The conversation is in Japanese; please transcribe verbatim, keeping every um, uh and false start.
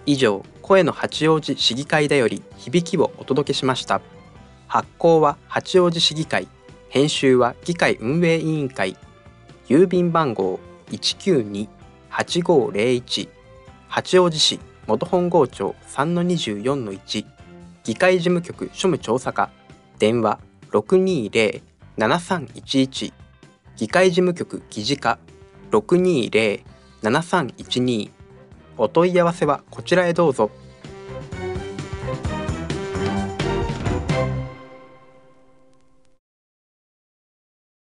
以上、声の八王子市議会だより響きをお届けしました。発行は八王子市議会、編集は議会運営委員会。郵便番号 いちきゅうにはちごーぜろいち 八王子市元本郷町 さんのにじゅうよんのいち 議会事務局庶務調査課。電話 ろくにーぜろ ななさんいちいち 議会事務局議事課 ろくにーぜろ ななさんいちに お問い合わせはこちらへどうぞ。